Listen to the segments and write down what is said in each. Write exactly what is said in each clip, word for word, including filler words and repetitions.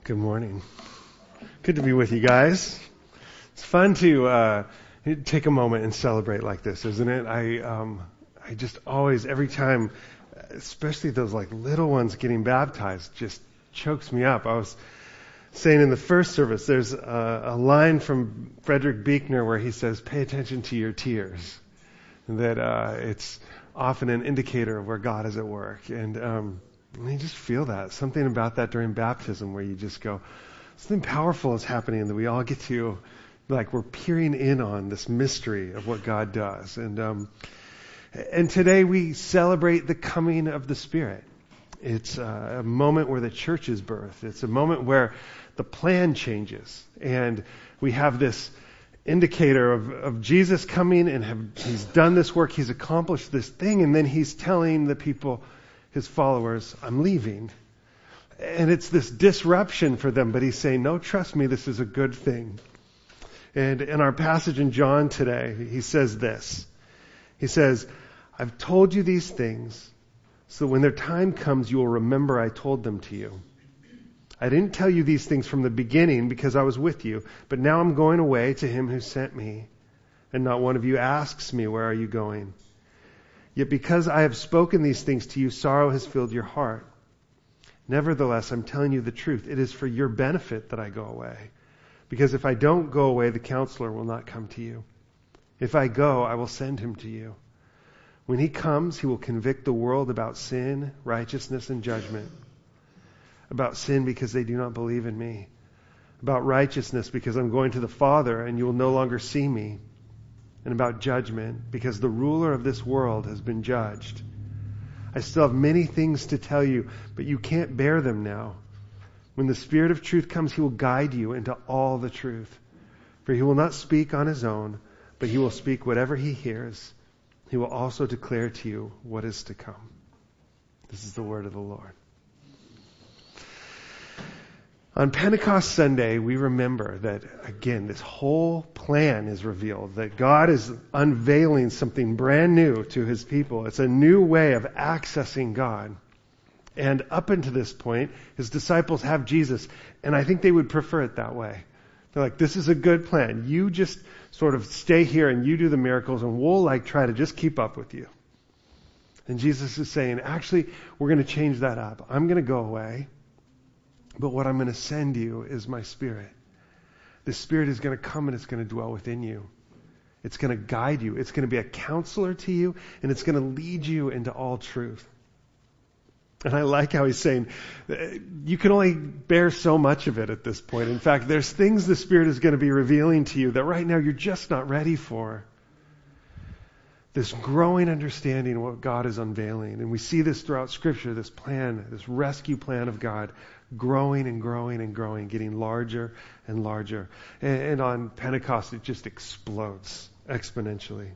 Good morning. Good to be with you guys. It's fun to uh, take a moment and celebrate like this, isn't it? I um, I just always, every time, especially those like little ones getting baptized, just chokes me up. I was saying in the first service, there's a, a line from Frederick Buechner where he says, "Pay attention to your tears." That uh, it's often an indicator of where God is at work, and um, And you just feel that, something about that during baptism where you just go, something powerful is happening that we all get to, like we're peering in on this mystery of what God does. And um, and today we celebrate the coming of the Spirit. It's uh, a moment where the church is birthed. It's a moment where the plan changes. And we have this indicator of, of Jesus coming and have, he's done this work, he's accomplished this thing, and then he's telling the people, his followers, I'm leaving. And it's this disruption for them, but he's saying, no, trust me, this is a good thing. And in our passage in John today, he says this. He says, I've told you these things so that when their time comes, you will remember I told them to you. I didn't tell you these things from the beginning because I was with you, but now I'm going away to him who sent me. And not one of you asks me, where are you going? Yet because I have spoken these things to you, sorrow has filled your heart. Nevertheless, I'm telling you the truth. It is for your benefit that I go away. Because if I don't go away, the counselor will not come to you. If I go, I will send him to you. When he comes, he will convict the world about sin, righteousness, and judgment. About sin because they do not believe in me. About righteousness because I'm going to the Father and you will no longer see me. And about judgment, because the ruler of this world has been judged. I still have many things to tell you, but you can't bear them now. When the Spirit of truth comes, he will guide you into all the truth. For he will not speak on his own, but he will speak whatever he hears. He will also declare to you what is to come. This is the word of the Lord. On Pentecost Sunday, we remember that, again, this whole plan is revealed, that God is unveiling something brand new to his people. It's a new way of accessing God. And up until this point, his disciples have Jesus, and I think they would prefer it that way. They're like, this is a good plan. You just sort of stay here and you do the miracles, and we'll like try to just keep up with you. And Jesus is saying, actually, we're going to change that up. I'm going to go away. But what I'm going to send you is my Spirit. The Spirit is going to come and it's going to dwell within you. It's going to guide you. It's going to be a counselor to you, and it's going to lead you into all truth. And I like how he's saying, you can only bear so much of it at this point. In fact, there's things the Spirit is going to be revealing to you that right now you're just not ready for. This growing understanding of what God is unveiling. And we see this throughout Scripture, this plan, this rescue plan of God, growing and growing and growing, getting larger and larger. And, and on Pentecost, it just explodes exponentially.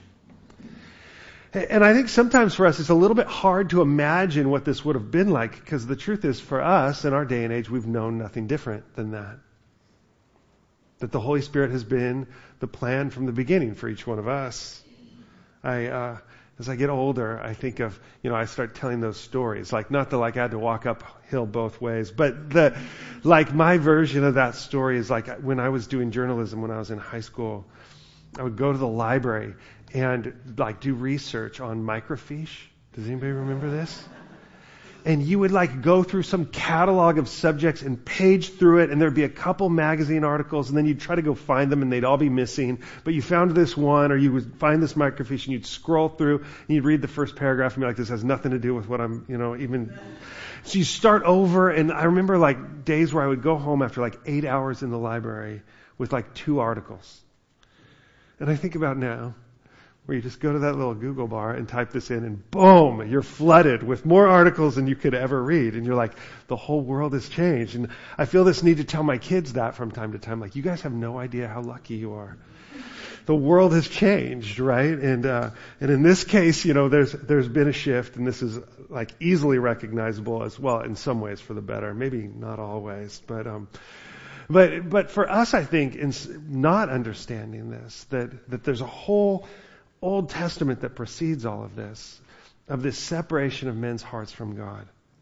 And I think sometimes for us, it's a little bit hard to imagine what this would have been like, because the truth is, for us, in our day and age, we've known nothing different than that. That the Holy Spirit has been the plan from the beginning for each one of us. I, uh, as I get older, I think of, you know, I start telling those stories. Like, not that like I had to walk uphill both ways, but the, like my version of that story is like when I was doing journalism when I was in high school, I would go to the library and like do research on microfiche. Does anybody remember this? And you would like go through some catalog of subjects and page through it, and there'd be a couple magazine articles, and then you'd try to go find them and they'd all be missing. But you found this one, or you would find this microfiche and you'd scroll through and you'd read the first paragraph and be like, this has nothing to do with what I'm, you know, even. So you start over, and I remember like days where I would go home after like eight hours in the library with like two articles. And I think about now, where you just go to that little Google bar and type this in, and boom, you're flooded with more articles than you could ever read. And you're like, the whole world has changed. And I feel this need to tell my kids that from time to time. Like, you guys have no idea how lucky you are. The world has changed, right? And uh, and in this case, you know, there's there's been a shift, and this is like easily recognizable as well in some ways for the better. Maybe not always, but um, but but for us, I think, in not understanding this, that that there's a whole Old Testament that precedes all of this, of this separation of men's hearts from God.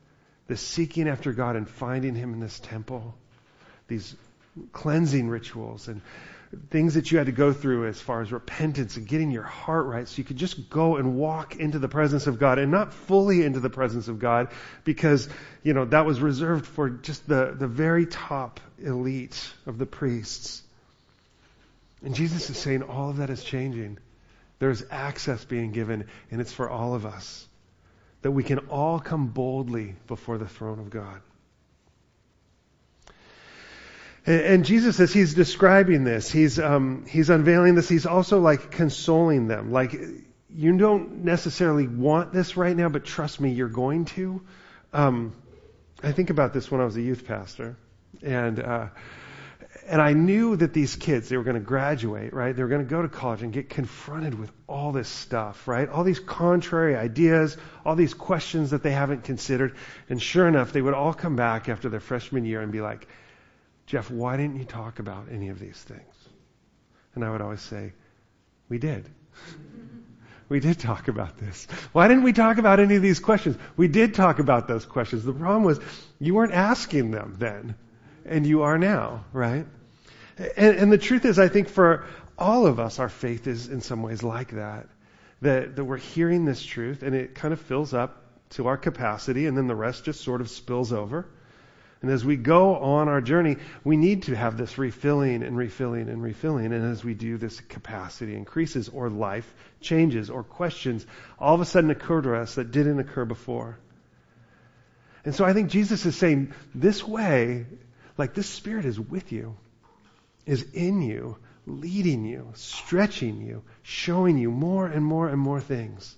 the seeking after God and finding Him in this temple, these cleansing rituals and things that you had to go through as far as repentance and getting your heart right so you could just go and walk into the presence of God, and not fully into the presence of God because, you know, that was reserved for just the, the very top elite of the priests. And Jesus is saying all of that is changing. There's access being given, and it's for all of us, that we can all come boldly before the throne of God. And Jesus, as He's describing this, He's um, He's unveiling this, He's also like consoling them. Like, you don't necessarily want this right now, but trust me, you're going to. Um, I think about this when I was a youth pastor. And uh, and I knew that these kids, they were going to graduate, right? They were going to go to college and get confronted with all this stuff, right? All these contrary ideas, all these questions that they haven't considered. And sure enough, they would all come back after their freshman year and be like, Jeff, why didn't you talk about any of these things? And I would always say, we did. We did talk about this. Why didn't we talk about any of these questions? We did talk about those questions. The problem was you weren't asking them then, and you are now, right? And, and the truth is, I think for all of us, our faith is in some ways like that, that, that we're hearing this truth, and it kind of fills up to our capacity, and then the rest just sort of spills over. And as we go on our journey, we need to have this refilling and refilling and refilling. And as we do, this capacity increases, or life changes, or questions all of a sudden occur to us that didn't occur before. And so I think Jesus is saying, this way, like this Spirit is with you, is in you, leading you, stretching you, showing you more and more and more things.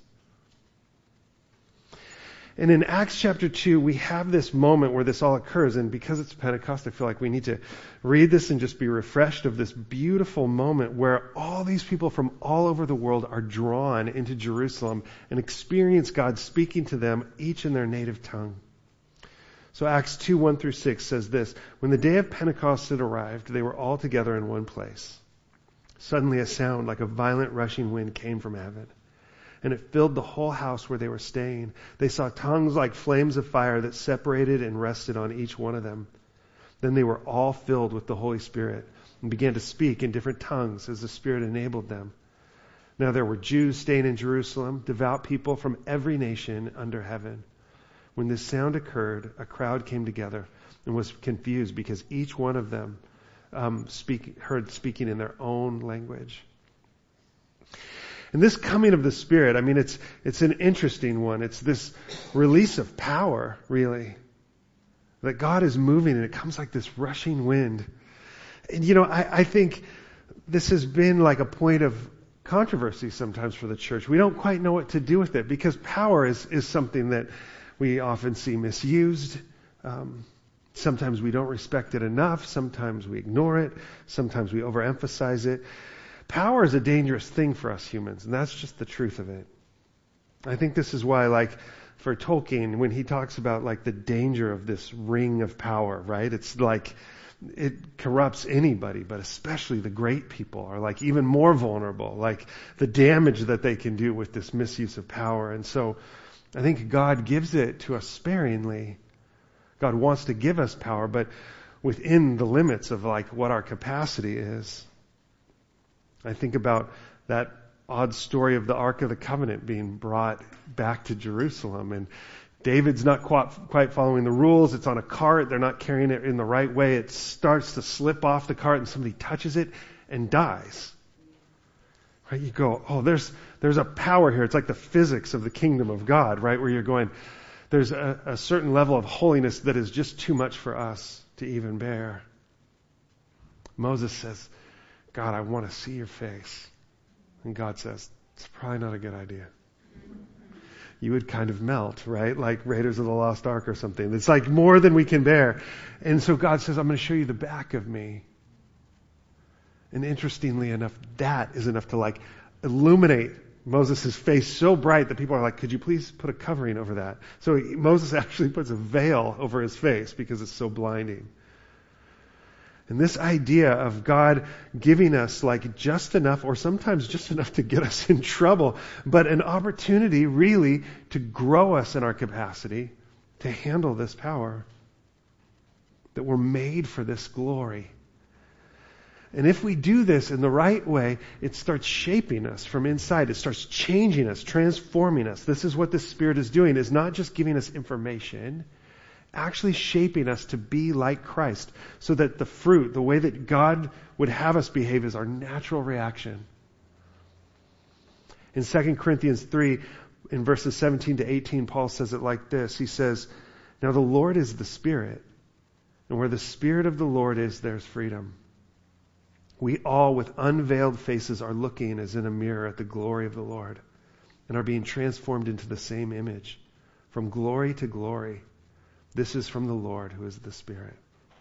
And in Acts chapter two, we have this moment where this all occurs. And because it's Pentecost, I feel like we need to read this and just be refreshed of this beautiful moment where all these people from all over the world are drawn into Jerusalem and experience God speaking to them, each in their native tongue. So Acts two, one through six says this: When the day of Pentecost had arrived, they were all together in one place. Suddenly a sound like a violent rushing wind came from heaven, and it filled the whole house where they were staying. They saw tongues like flames of fire that separated and rested on each one of them. Then they were all filled with the Holy Spirit and began to speak in different tongues as the Spirit enabled them. Now there were Jews staying in Jerusalem, devout people from every nation under heaven. When this sound occurred, a crowd came together and was confused because each one of them um, speak, heard speaking in their own language. And this coming of the Spirit, I mean, it's it's an interesting one. It's this release of power, really. That God is moving and it comes like this rushing wind. And, you know, I, I think this has been like a point of controversy sometimes for the church. We don't quite know what to do with it because power is, is something that we often see misused. Um, sometimes we don't respect it enough. Sometimes we ignore it. Sometimes we overemphasize it. Power is a dangerous thing for us humans, and that's just the truth of it. I think this is why, like, for Tolkien, when he talks about, like, the danger of this ring of power, right? It's like it corrupts anybody, but especially the great people are, like, even more vulnerable, like the damage that they can do with this misuse of power. And so I think God gives it to us sparingly. God wants to give us power, but within the limits of, like, what our capacity is. I think about that odd story of the Ark of the Covenant being brought back to Jerusalem, and David's not quite, quite following the rules. It's on a cart. They're not carrying it in the right way. It starts to slip off the cart and somebody touches it and dies. Right? You go, oh, there's there's a power here. It's like the physics of the kingdom of God, right? Where you're going, there's a, a certain level of holiness that is just too much for us to even bear. Moses says, God, I want to see your face. And God says, it's probably not a good idea. You would kind of melt, right? Like Raiders of the Lost Ark or something. It's like more than we can bear. And so God says, I'm going to show you the back of me. And interestingly enough, that is enough to like illuminate Moses' face so bright that people are like, could you please put a covering over that? So he, Moses actually puts a veil over his face because it's so blinding. And this idea of God giving us like just enough, or sometimes just enough to get us in trouble, but an opportunity really to grow us in our capacity, to handle this power, that we're made for this glory. And if we do this in the right way, it starts shaping us from inside. It starts changing us, transforming us. This is what the Spirit is doing, is not just giving us information, actually shaping us to be like Christ, so that the fruit, the way that God would have us behave, is our natural reaction. In Second Corinthians three, in verses seventeen to eighteen, Paul says it like this. He says, "Now the Lord is the Spirit, and where the Spirit of the Lord is, there's freedom. We all with unveiled faces are looking as in a mirror at the glory of the Lord, and are being transformed into the same image, from glory to glory. This is from the Lord, who is the Spirit."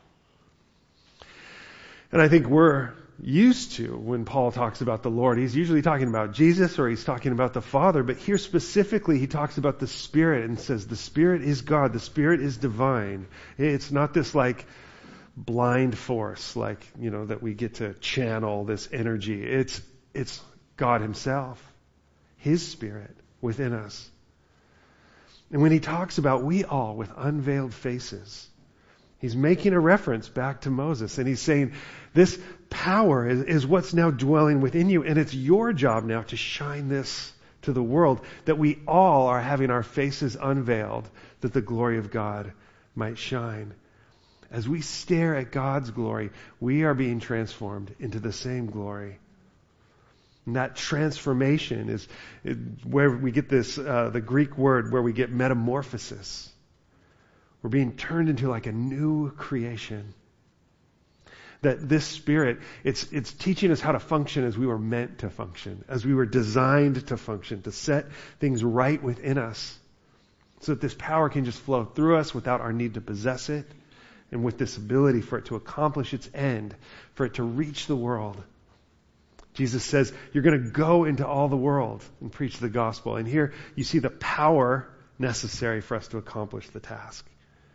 And I think we're used to, when Paul talks about the Lord, he's usually talking about Jesus or he's talking about the Father. But here specifically, he talks about the Spirit and says the Spirit is God. The Spirit is divine. It's not this like blind force, like, you know, that we get to channel this energy. It's, it's God himself, his Spirit within us. And when he talks about we all with unveiled faces, he's making a reference back to Moses. And he's saying this power is, is what's now dwelling within you. And it's your job now to shine this to the world, that we all are having our faces unveiled, that the glory of God might shine. As we stare at God's glory, we are being transformed into the same glory. And that transformation is where we get this, uh, the Greek word where we get metamorphosis. We're being turned into like a new creation. That this Spirit, it's, it's teaching us how to function as we were meant to function, as we were designed to function, to set things right within us, so that this power can just flow through us without our need to possess it, and with this ability for it to accomplish its end, for it to reach the world. Jesus says, you're going to go into all the world and preach the gospel. And here you see the power necessary for us to accomplish the task.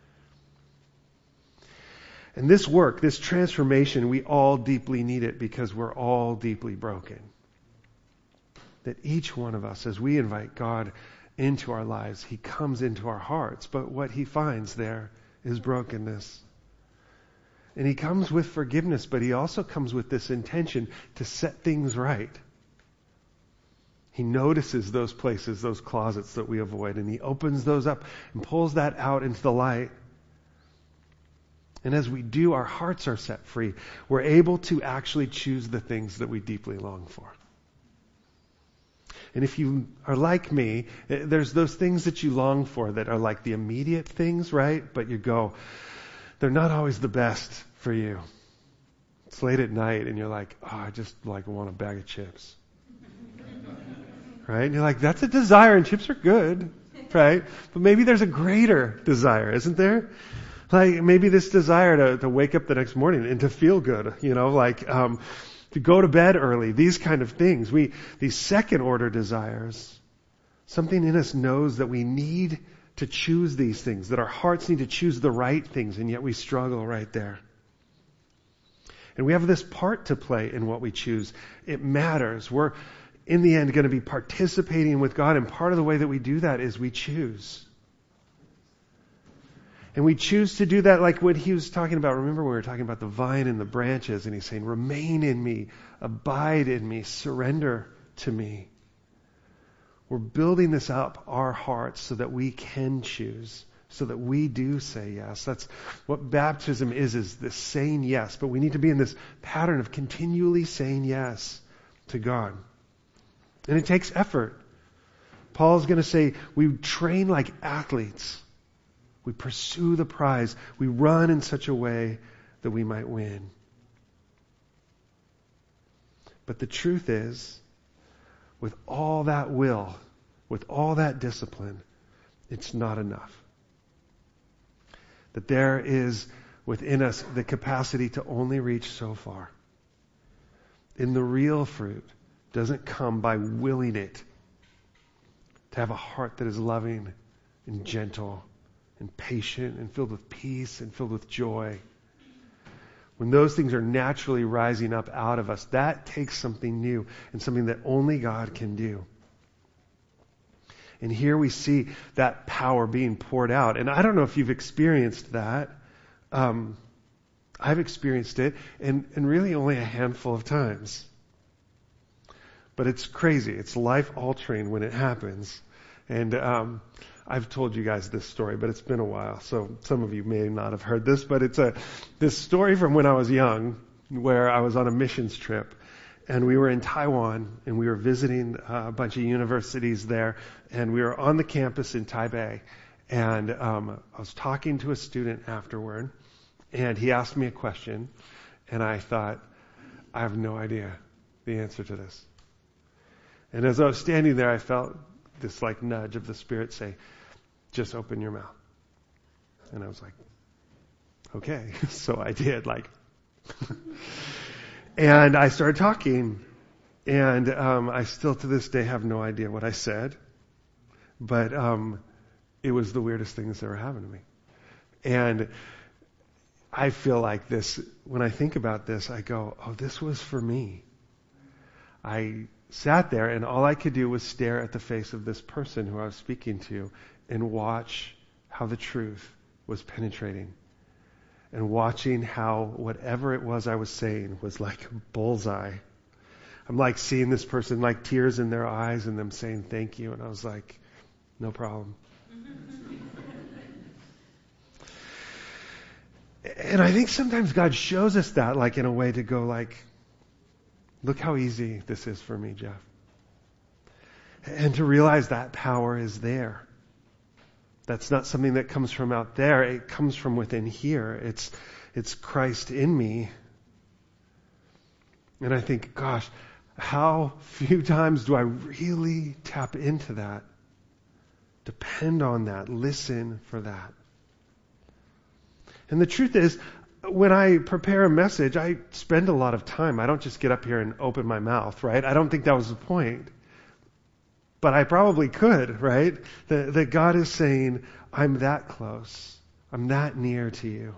And this work, this transformation, we all deeply need it because we're all deeply broken. That each one of us, as we invite God into our lives, he comes into our hearts. But what he finds there is brokenness. And he comes with forgiveness, but he also comes with this intention to set things right. He notices those places, those closets that we avoid, and he opens those up and pulls that out into the light. And as we do, our hearts are set free. We're able to actually choose the things that we deeply long for. And if you are like me, there's those things that you long for that are like the immediate things, right? But you go, they're not always the best for you. It's late at night and you're like, oh, I just like want a bag of chips. Right? And you're like, that's a desire and chips are good, right? But maybe there's a greater desire, isn't there? Like maybe this desire to, to wake up the next morning and to feel good, you know, like um, to go to bed early, these kind of things. We, these second order desires, something in us knows that we need to choose these things, that our hearts need to choose the right things, and yet we struggle right there. And we have this part to play in what we choose. It matters. We're, in the end, going to be participating with God, and part of the way that we do that is we choose. And we choose to do that like what he was talking about. Remember when we were talking about the vine and the branches, and he's saying, remain in me, abide in me, surrender to me. We're building this up, our hearts, so that we can choose, so that we do say yes. That's what baptism is, is this saying yes. But we need to be in this pattern of continually saying yes to God. And it takes effort. Paul's going to say, we train like athletes. We pursue the prize. We run in such a way that we might win. But the truth is, with all that will, with all that discipline, it's not enough. That there is within us the capacity to only reach so far. And the real fruit doesn't come by willing it. To have a heart that is loving and gentle and patient and filled with peace and filled with joy. When those things are naturally rising up out of us, that takes something new and something that only God can do. And here we see that power being poured out. And I don't know if you've experienced that. Um, I've experienced it, and, and really only a handful of times. But it's crazy. It's life-altering when it happens. And um, I've told you guys this story, but it's been a while, so some of you may not have heard this. But it's a this story from when I was young, where I was on a missions trip. And we were in Taiwan, and we were visiting a bunch of universities there. And we were on the campus in Taipei. And um, I was talking to a student afterward. And he asked me a question, and I thought, I have no idea the answer to this. And as I was standing there, I felt this like nudge of the Spirit say, just open your mouth. And I was like, okay. So I did, like, and I started talking, and um, I still to this day have no idea what I said, but um, it was the weirdest thing that's ever happened to me. And I feel like this, when I think about this, I go, oh, this was for me. I sat there and all I could do was stare at the face of this person who I was speaking to and watch how the truth was penetrating. And watching how whatever it was I was saying was like a bullseye. I'm like seeing this person, like tears in their eyes and them saying thank you. And I was like, no problem. And I think sometimes God shows us that, like in a way to go like, look how easy this is for me, Jeff. And to realize that power is there. That's not something that comes from out there. It comes from within here. It's, it's Christ in me. And I think, gosh, how few times do I really tap into that? Depend on that. Listen for that. And the truth is, when I prepare a message, I spend a lot of time. I don't just get up here and open my mouth, right? I don't think that was the point. But I probably could, right? That, that God is saying, I'm that close. I'm that near to you.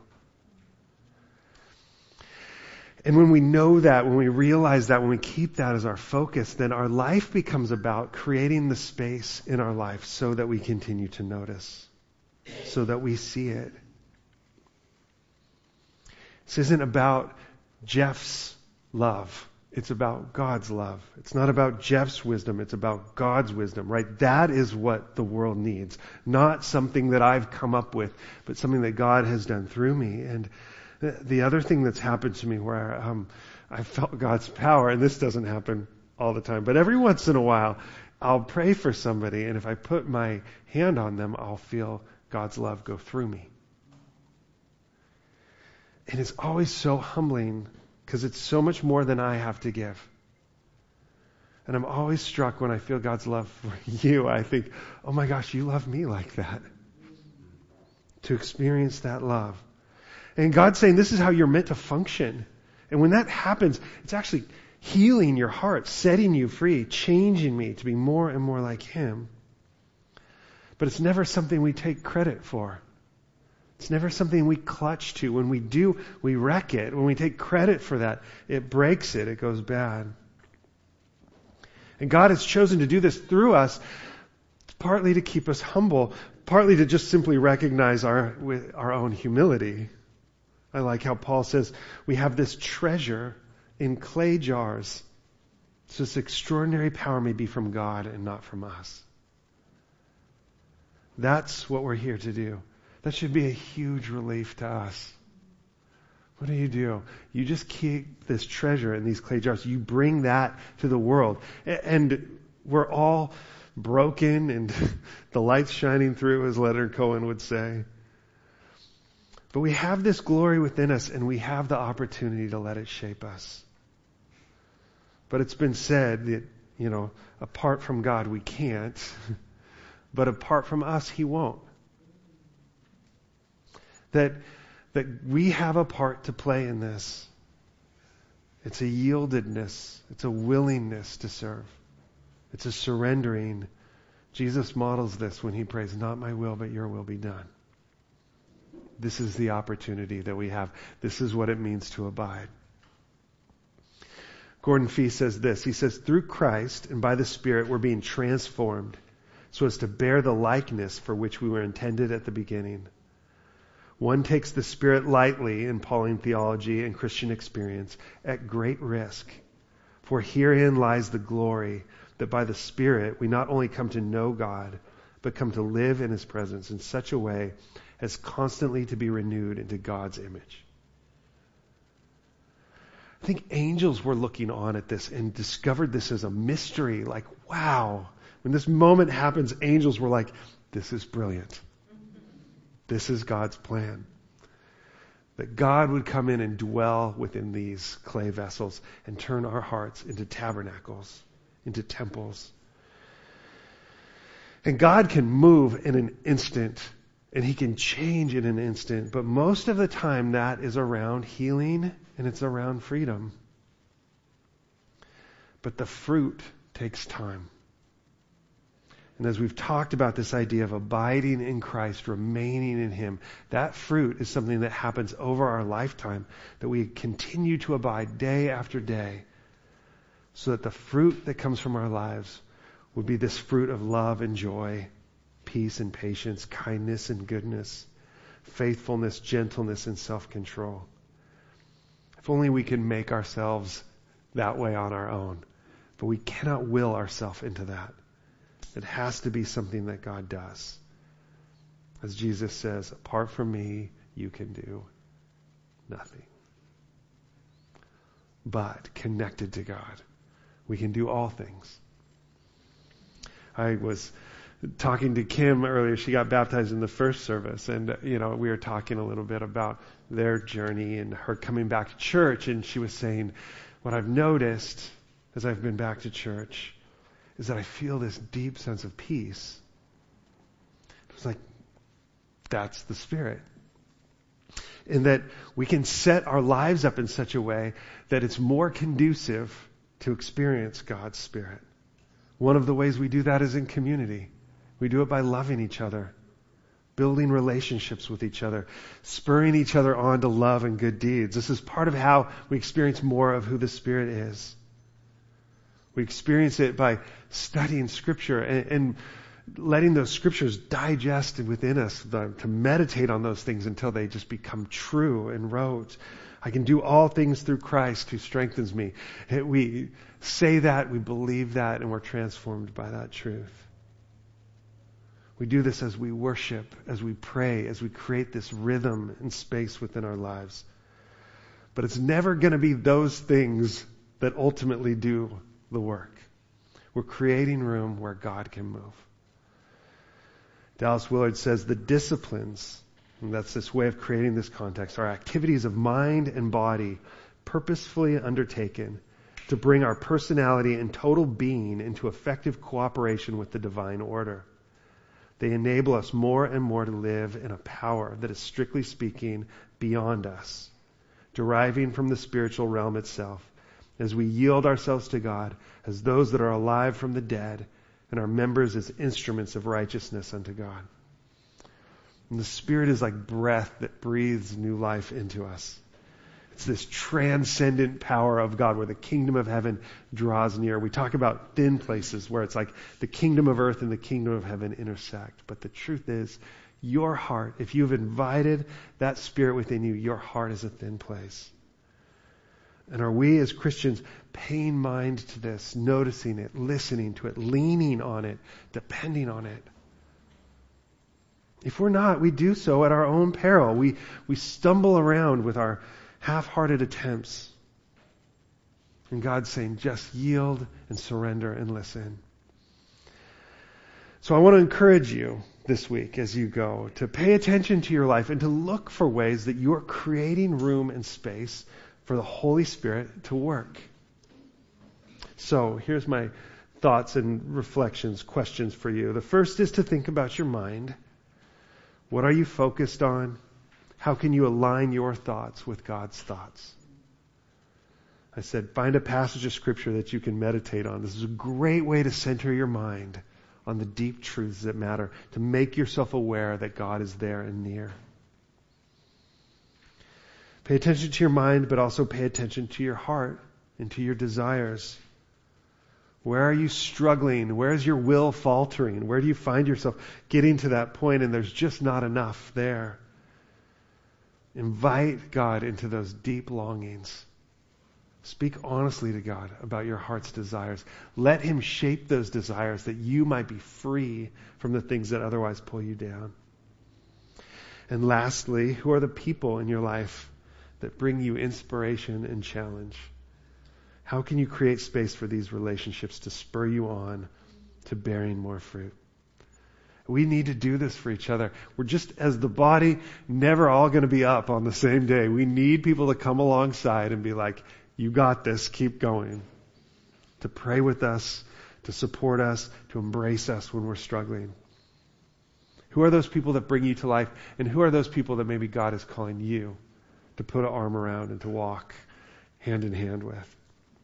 And when we know that, when we realize that, when we keep that as our focus, then our life becomes about creating the space in our life so that we continue to notice, so that we see it. This isn't about Jeff's love. It's about God's love. It's not about Jeff's wisdom. It's about God's wisdom, right? That is what the world needs. Not something that I've come up with, but something that God has done through me. And the other thing that's happened to me where um, I felt God's power, and this doesn't happen all the time, but every once in a while, I'll pray for somebody, and if I put my hand on them, I'll feel God's love go through me. And it's always so humbling because it's so much more than I have to give. And I'm always struck when I feel God's love for you. I think, oh my gosh, you love me like that. To experience that love. And God's saying this is how you're meant to function. And when that happens, it's actually healing your heart, setting you free, changing me to be more and more like Him. But it's never something we take credit for. It's never something we clutch to. When we do, we wreck it. When we take credit for that, it breaks it. It goes bad. And God has chosen to do this through us, partly to keep us humble, partly to just simply recognize our, our own humility. I like how Paul says we have this treasure in clay jars. So this extraordinary power may be from God and not from us. That's what we're here to do. That should be a huge relief to us. What do you do? You just keep this treasure in these clay jars. You bring that to the world. And we're all broken and the light's shining through, as Leonard Cohen would say. But we have this glory within us, and we have the opportunity to let it shape us. But it's been said that, you know, apart from God, we can't. But apart from us, He won't. That, that we have a part to play in this. It's a yieldedness. It's a willingness to serve. It's a surrendering. Jesus models this when He prays, not my will, but your will be done. This is the opportunity that we have. This is what it means to abide. Gordon Fee says this. He says, through Christ and by the Spirit, we're being transformed so as to bear the likeness for which we were intended at the beginning. One takes the Spirit lightly in Pauline theology and Christian experience at great risk. For herein lies the glory that by the Spirit we not only come to know God, but come to live in His presence in such a way as constantly to be renewed into God's image. I think angels were looking on at this and discovered this as a mystery. Like, wow. When this moment happens, angels were like, this is brilliant. This is God's plan. That God would come in and dwell within these clay vessels and turn our hearts into tabernacles, into temples. And God can move in an instant, and He can change in an instant. But most of the time that is around healing and it's around freedom. But the fruit takes time. And as we've talked about this idea of abiding in Christ, remaining in Him, that fruit is something that happens over our lifetime, that we continue to abide day after day, so that the fruit that comes from our lives would be this fruit of love and joy, peace and patience, kindness and goodness, faithfulness, gentleness, and self-control. If only we can make ourselves that way on our own. But we cannot will ourselves into that. It has to be something that God does. As Jesus says, apart from me, you can do nothing. But connected to God, we can do all things. I was talking to Kim earlier. She got baptized in the first service, and you know, we were talking a little bit about their journey and her coming back to church, and she was saying, what I've noticed as I've been back to church is that I feel this deep sense of peace. It's like, that's the Spirit. And that we can set our lives up in such a way that it's more conducive to experience God's Spirit. One of the ways we do that is in community. We do it by loving each other, building relationships with each other, spurring each other on to love and good deeds. This is part of how we experience more of who the Spirit is. We experience it by studying Scripture and, and letting those Scriptures digest within us, the, to meditate on those things until they just become true and rote. I can do all things through Christ who strengthens me. We say that, we believe that, and we're transformed by that truth. We do this as we worship, as we pray, as we create this rhythm and space within our lives. But it's never going to be those things that ultimately do the work. We're creating room where God can move. Dallas Willard says the disciplines, and that's this way of creating this context, are activities of mind and body purposefully undertaken to bring our personality and total being into effective cooperation with the divine order. They enable us more and more to live in a power that is, strictly speaking, beyond us, deriving from the spiritual realm itself, as we yield ourselves to God as those that are alive from the dead and our members as instruments of righteousness unto God. And the Spirit is like breath that breathes new life into us. It's this transcendent power of God where the kingdom of heaven draws near. We talk about thin places where it's like the kingdom of earth and the kingdom of heaven intersect. But the truth is, your heart, if you've invited that Spirit within you, your heart is a thin place. And are we as Christians paying mind to this, noticing it, listening to it, leaning on it, depending on it? If we're not, we do so at our own peril. We, we stumble around with our half-hearted attempts. And God's saying, just yield and surrender and listen. So I want to encourage you this week as you go to pay attention to your life and to look for ways that you are creating room and space for the Holy Spirit to work. So here's my thoughts and reflections, questions for you. The first is to think about your mind. What are you focused on? How can you align your thoughts with God's thoughts? I said, find a passage of Scripture that you can meditate on. This is a great way to center your mind on the deep truths that matter, to make yourself aware that God is there and near. Pay attention to your mind, but also pay attention to your heart and to your desires. Where are you struggling? Where is your will faltering? Where do you find yourself getting to that point and there's just not enough there? Invite God into those deep longings. Speak honestly to God about your heart's desires. Let Him shape those desires that you might be free from the things that otherwise pull you down. And lastly, who are the people in your life that bring you inspiration and challenge? How can you create space for these relationships to spur you on to bearing more fruit? We need to do this for each other. We're just, as the body, never all going to be up on the same day. We need people to come alongside and be like, you got this, keep going. To pray with us, to support us, to embrace us when we're struggling. Who are those people that bring you to life? And who are those people that maybe God is calling you to put an arm around and to walk hand in hand with?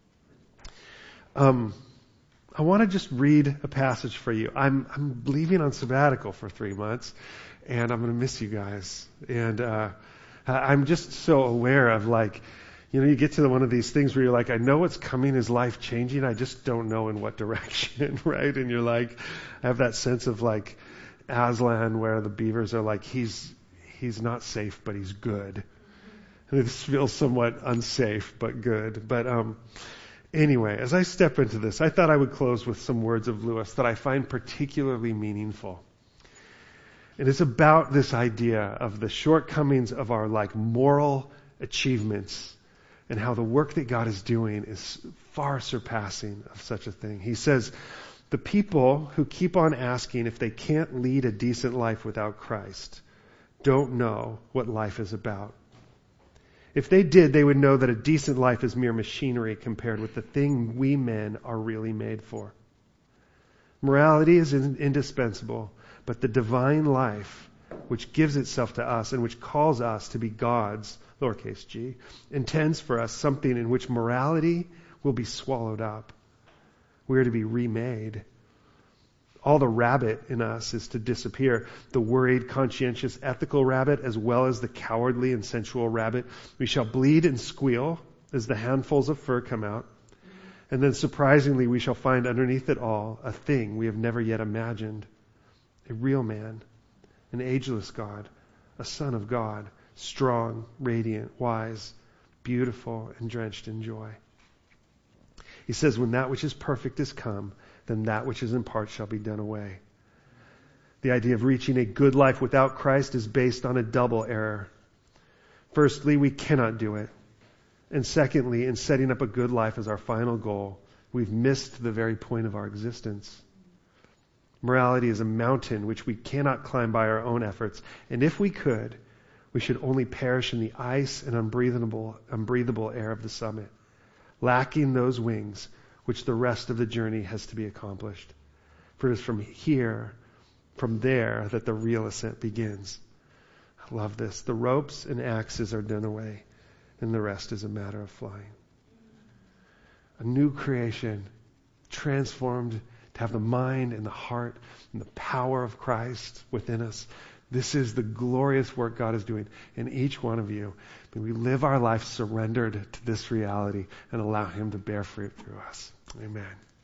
Um, I want to just read a passage for you. I'm I'm leaving on sabbatical for three months, and I'm going to miss you guys. And uh, I'm just so aware of, like, you know, you get to the, one of these things where you're like, I know what's coming is life changing. I just don't know in what direction, right? And you're like, I have that sense of like Aslan, where the beavers are like, he's he's not safe, but he's good. And it feels somewhat unsafe, but good. But um. Anyway, as I step into this, I thought I would close with some words of Lewis that I find particularly meaningful. And it's about this idea of the shortcomings of our like moral achievements and how the work that God is doing is far surpassing of such a thing. He says, the people who keep on asking if they can't lead a decent life without Christ don't know what life is about. If they did, they would know that a decent life is mere machinery compared with the thing we men are really made for. Morality is indispensable, but the divine life, which gives itself to us and which calls us to be God's, lowercase g, intends for us something in which morality will be swallowed up. We are to be remade. All the rabbit in us is to disappear. The worried, conscientious, ethical rabbit, as well as the cowardly and sensual rabbit. We shall bleed and squeal as the handfuls of fur come out. And then surprisingly, we shall find underneath it all a thing we have never yet imagined. A real man, an ageless God, a son of God, strong, radiant, wise, beautiful, and drenched in joy. He says, when that which is perfect is come, then that which is in part shall be done away. The idea of reaching a good life without Christ is based on a double error. Firstly, we cannot do it. And secondly, in setting up a good life as our final goal, we've missed the very point of our existence. Morality is a mountain which we cannot climb by our own efforts. And if we could, we should only perish in the ice and unbreathable, unbreathable air of the summit, lacking those wings which the rest of the journey has to be accomplished. For it is from here, from there, that the real ascent begins. I love this. The ropes and axes are done away, and the rest is a matter of flying. A new creation, transformed to have the mind and the heart and the power of Christ within us. This is the glorious work God is doing in each one of you. May we live our life surrendered to this reality and allow Him to bear fruit through us. Amen.